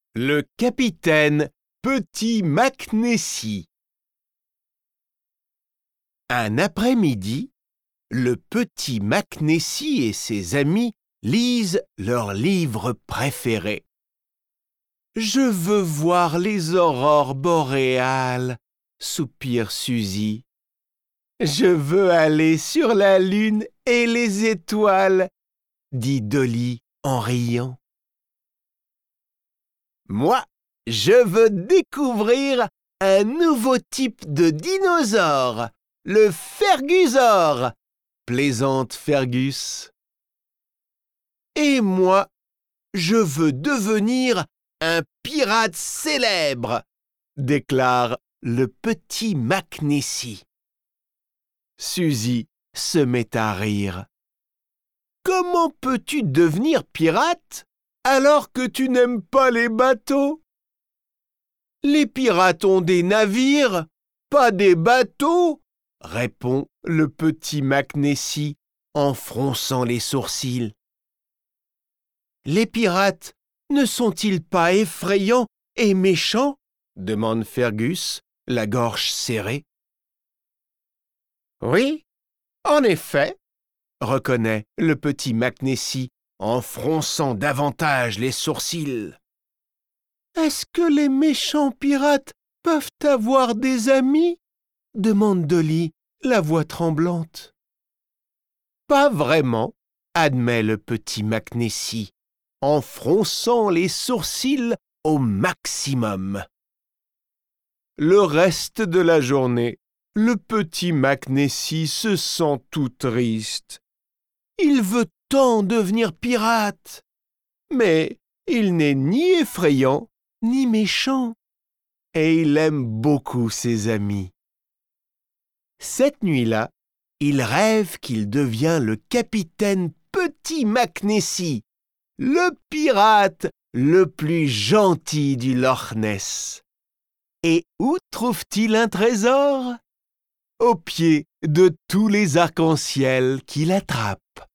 Le capitaine Petit McNessie. Un après-midi, le petit McNessie et ses amis lisent leur livre préféré. « Je veux voir les aurores boréales », soupire Suzy. « Je veux aller sur la lune et les étoiles », dit Dolly en riant. « Moi, je veux découvrir un nouveau type de dinosaure, le Fergusaure », plaisante Fergus. « Et moi, je veux devenir un pirate célèbre », déclare le petit McNessie. Suzy se met à rire. « Comment peux-tu devenir pirate alors que tu n'aimes pas les bateaux ? Les pirates ont des navires, pas des bateaux, répond le petit McNessie en fronçant les sourcils. Les pirates ne sont-ils pas effrayants et méchants ? Demande Fergus, la gorge serrée. Oui, en effet, reconnaît le petit McNessie en fronçant davantage les sourcils. Est-ce que les méchants pirates peuvent avoir des amis ? Demande Dolly, la voix tremblante. Pas vraiment, admet le petit McNessie, en fronçant les sourcils au maximum. Le reste de la journée, le petit McNessie se sent tout triste. Il veut tant devenir pirate, mais il n'est ni effrayant ni méchant, et il aime beaucoup ses amis. Cette nuit-là, il rêve qu'il devient le capitaine Petit McNessie, le pirate le plus gentil du Loch Ness. Et où trouve-t-il un trésor ? Au pied de tous les arcs-en-ciel qu'il attrape.